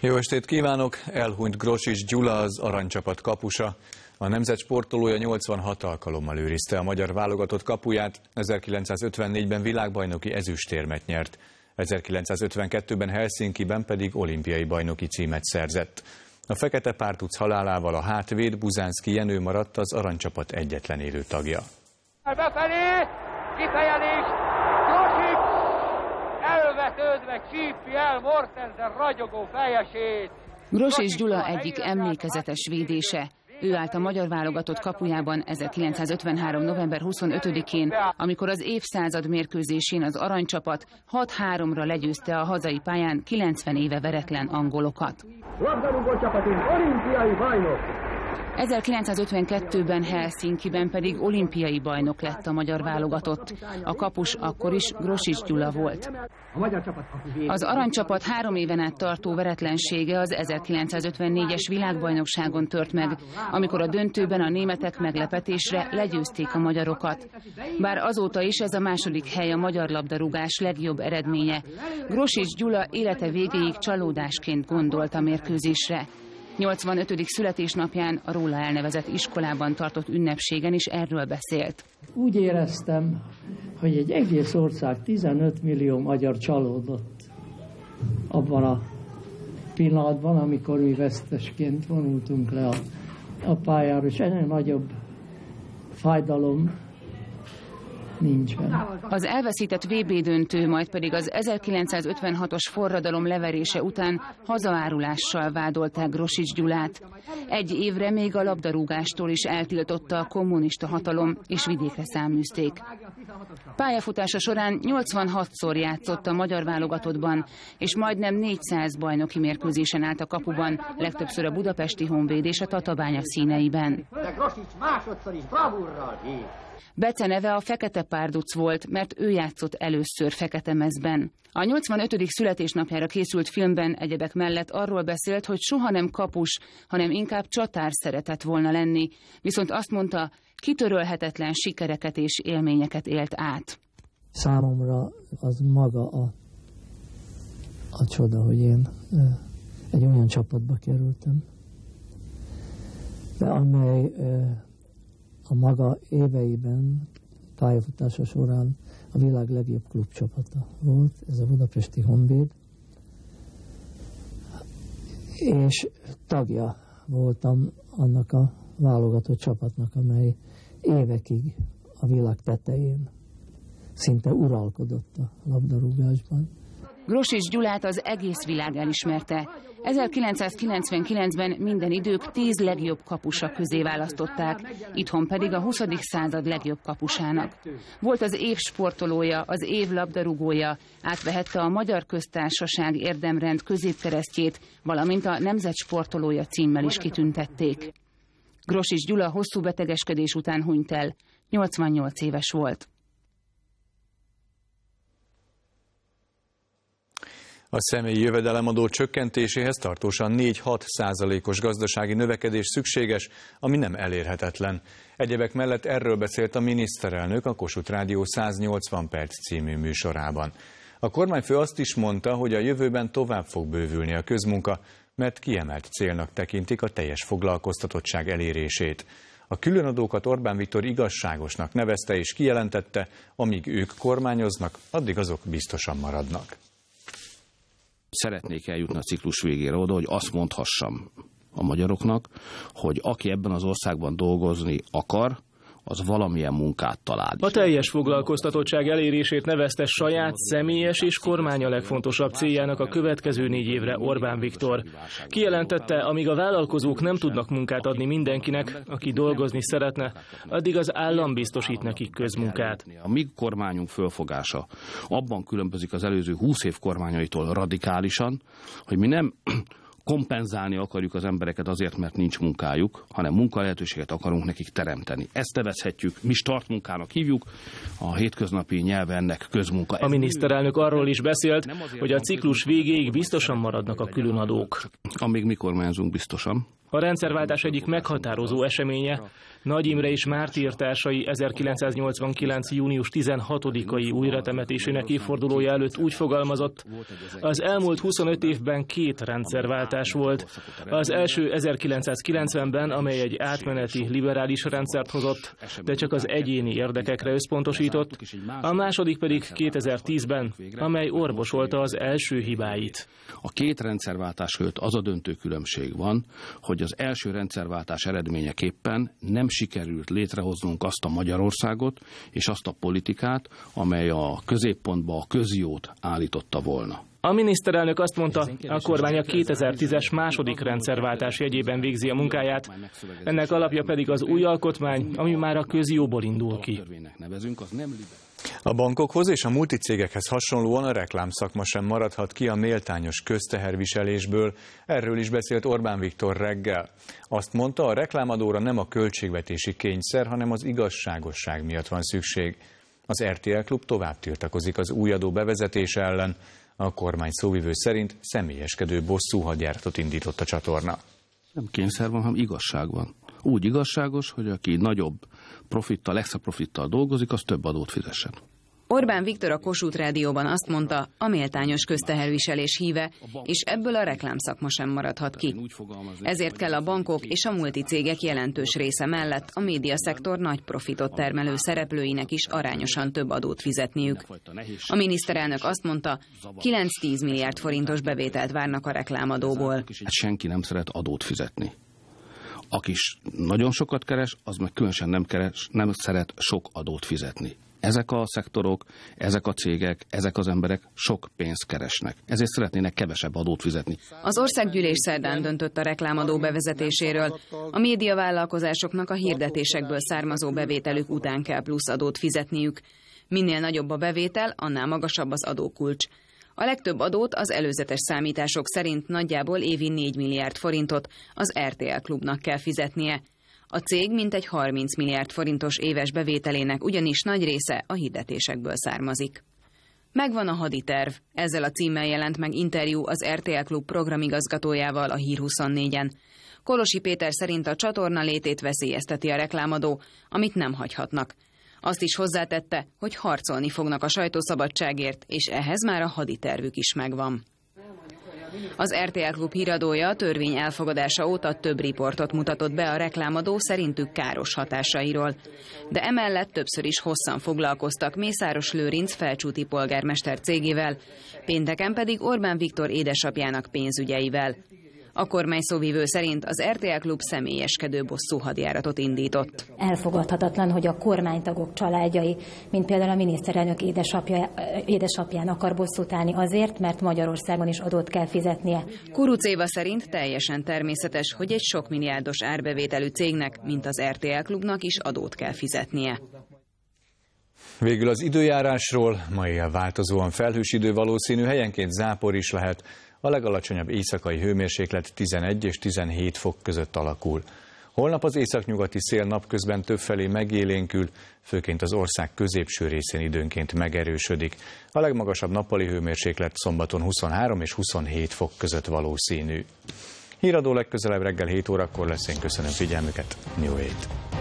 Jó estét kívánok! Elhunyt Grosics Gyula, az aranycsapat kapusa. A nemzet sportolója 86 alkalommal őrizte a magyar válogatott kapuját, 1954-ben világbajnoki ezüstérmet nyert, 1952-ben Helsinkiben pedig olimpiai bajnoki címet szerzett. A fekete párduc halálával a hátvéd Buzánszky Jenő maradt az aranycsapat egyetlen élő tagja. Befelé, kifejelés, Grosics elvetődve csípi el Mortensen ragyogó fejesét. Grosics Gyula egyik emlékezetes védése. Ő állt a magyar válogatott kapujában 1953. november 25-én, amikor az évszázad mérkőzésén az aranycsapat 6-3-ra legyőzte a hazai pályán 90 éve veretlen angolokat. Labdarúgó csapatunk olimpiai bajnok! 1952-ben Helsinkiben pedig olimpiai bajnok lett a magyar válogatott. A kapus akkor is Grosics Gyula volt. Az aranycsapat 3 éven át tartó veretlensége az 1954-es világbajnokságon tört meg, amikor a döntőben a németek meglepetésre legyőzték a magyarokat. Bár azóta is ez a második hely a magyar labdarúgás legjobb eredménye. Grosics Gyula élete végéig csalódásként gondolt a mérkőzésre. 85. születésnapján a róla elnevezett iskolában tartott ünnepségen is erről beszélt. Úgy éreztem, hogy egy egész ország 15 millió magyar csalódott abban a pillanatban, amikor mi vesztesként vonultunk le a pályára, és ennél nagyobb fájdalom nincsen. Az elveszített VB döntő, majd pedig az 1956-os forradalom leverése után hazaárulással vádolták Grosics Gyulát. 1 évre még a labdarúgástól is eltiltotta a kommunista hatalom, és vidékre száműzték. Pályafutása során 86-szor játszott a magyar válogatottban, és majdnem 400 bajnoki mérkőzésen állt a kapuban, legtöbbször a budapesti Honvéd és a Tatabánya színeiben. De Grosics másodszor is bravúrral hív. Beceneve a fekete párduc volt, mert ő játszott először fekete mezben. A 85. születésnapjára készült filmben egyebek mellett arról beszélt, hogy soha nem kapus, hanem inkább csatár szeretett volna lenni, viszont azt mondta, kitörölhetetlen sikereket és élményeket élt át. Számomra az maga a csoda, hogy én egy olyan csapatba kerültem, de amely a maga éveiben, pályafutása során a világ legjobb klubcsapata volt, ez a budapesti Honvéd, és tagja voltam annak a válogatott csapatnak, amely évekig a világ tetején szinte uralkodott a labdarúgásban. Grosics Gyulát az egész világ elismerte. 1999-ben minden idők 10 legjobb kapusa közé választották, itthon pedig a 20. század legjobb kapusának. Volt az év sportolója, az év labdarúgója, átvehette a Magyar Köztársaság érdemrend középkeresztjét, valamint a nemzet sportolója címmel is kitüntették. Grosics Gyula hosszú betegeskedés után hunyt el, 88 éves volt. A személyi jövedelemadó csökkentéséhez tartósan 4-6%-os gazdasági növekedés szükséges, ami nem elérhetetlen. Egyebek mellett erről beszélt a miniszterelnök a Kossuth Rádió 180 perc című műsorában. A kormányfő azt is mondta, hogy a jövőben tovább fog bővülni a közmunka, mert kiemelt célnak tekintik a teljes foglalkoztatottság elérését. A különadókat Orbán Viktor igazságosnak nevezte és kijelentette, amíg ők kormányoznak, addig azok biztosan maradnak. Szeretnék eljutni a ciklus végére oda, hogy azt mondhassam a magyaroknak, hogy aki ebben az országban dolgozni akar, az valamilyen munkát talál. A teljes foglalkoztatottság elérését nevezte saját, személyes és kormány a legfontosabb céljának a következő 4 évre Orbán Viktor. Kijelentette, amíg a vállalkozók nem tudnak munkát adni mindenkinek, aki dolgozni szeretne, addig az állam biztosít nekik közmunkát. A mi kormányunk fölfogása abban különbözik az előző 20 év kormányaitól radikálisan, hogy mi nem kompenzálni akarjuk az embereket azért, mert nincs munkájuk, hanem munkalehetőséget akarunk nekik teremteni. Ezt nevezhetjük, mi startmunkának hívjuk, a hétköznapi nyelve ennek közmunka. A miniszterelnök arról is beszélt, hogy a ciklus végéig biztosan maradnak a különadók. Amíg mi kormányzunk biztosan. A rendszerváltás egyik meghatározó eseménye, Nagy Imre és mártírtársai 1989. június 16-ai újratemetésének évfordulója előtt úgy fogalmazott, az elmúlt 25 évben 2 rendszerváltás rendszerváltás volt. Az első 1990-ben, amely egy átmeneti liberális rendszert hozott, de csak az egyéni érdekekre összpontosított, a második pedig 2010-ben, amely orvosolta az első hibáit. A két rendszerváltás között az a döntő különbség van, hogy az első rendszerváltás eredményeképpen nem sikerült létrehoznunk azt a Magyarországot és azt a politikát, amely a középpontba a közjót állította volna. A miniszterelnök azt mondta, a kormány a 2010-es második rendszerváltás jegyében végzi a munkáját, ennek alapja pedig az új alkotmány, ami már a közjóból indul ki. A bankokhoz és a multicégekhez hasonlóan a reklámszakma sem maradhat ki a méltányos közteherviselésből. Erről is beszélt Orbán Viktor reggel. Azt mondta, a reklámadóra nem a költségvetési kényszer, hanem az igazságosság miatt van szükség. Az RTL Klub tovább tiltakozik az új adó bevezetése ellen. A kormány szóvivő szerint személyeskedő bosszúhadjáratot indított a csatorna. Nem kényszer van, hanem igazság van. Úgy igazságos, hogy aki nagyobb profittal, extra profittal dolgozik, az több adót fizessen. Orbán Viktor a Kossuth Rádióban azt mondta, a méltányos közteherviselés híve, és ebből a reklámszakma sem maradhat ki. Ezért kell a bankok és a multicégek jelentős része mellett a médiaszektor nagy profitot termelő szereplőinek is arányosan több adót fizetniük. A miniszterelnök azt mondta, 9-10 milliárd forintos bevételt várnak a reklámadóból. Senki nem szeret adót fizetni. Aki nagyon sokat keres, az meg különösen nem szeret sok adót fizetni. Ezek a szektorok, ezek a cégek, ezek az emberek sok pénzt keresnek. Ezért szeretnének kevesebb adót fizetni. Az országgyűlés szerdán döntött a reklámadó bevezetéséről. A médiavállalkozásoknak a hirdetésekből származó bevételük után kell plusz adót fizetniük. Minél nagyobb a bevétel, annál magasabb az adókulcs. A legtöbb adót az előzetes számítások szerint nagyjából évi 4 milliárd forintot az RTL Klubnak kell fizetnie. A cég mintegy 30 milliárd forintos éves bevételének ugyanis nagy része a hirdetésekből származik. Megvan a haditerv. Ezzel a címmel jelent meg interjú az RTL Klub programigazgatójával a Hír 24-en. Kolosi Péter szerint a csatorna létét veszélyezteti a reklámadó, amit nem hagyhatnak. Azt is hozzátette, hogy harcolni fognak a sajtószabadságért, és ehhez már a haditervük is megvan. Az RTL Klub híradója a törvény elfogadása óta több riportot mutatott be a reklámadó szerintük káros hatásairól. De emellett többször is hosszan foglalkoztak Mészáros Lőrinc felcsúti polgármester cégével, pénteken pedig Orbán Viktor édesapjának pénzügyeivel. A kormány szóvivő szerint az RTL Klub személyeskedő bosszúhadjáratot indított. Elfogadhatatlan, hogy a kormánytagok családjai, mint például a miniszterelnök édesapján akar bosszút állni azért, mert Magyarországon is adót kell fizetnie. Kuruc Éva szerint teljesen természetes, hogy egy sok milliárdos árbevételű cégnek, mint az RTL Klubnak is adót kell fizetnie. Végül az időjárásról, ma éjjel változóan felhős idő valószínű, helyenként zápor is lehet. A legalacsonyabb éjszakai hőmérséklet 11 és 17 fok között alakul. Holnap az északnyugati szél napközben többfelé megélénkül, főként az ország középső részén időnként megerősödik. A legmagasabb nappali hőmérséklet szombaton 23 és 27 fok között valószínű. Híradó legközelebb reggel 7 órakor lesz, én köszönöm figyelmüket, New Eight.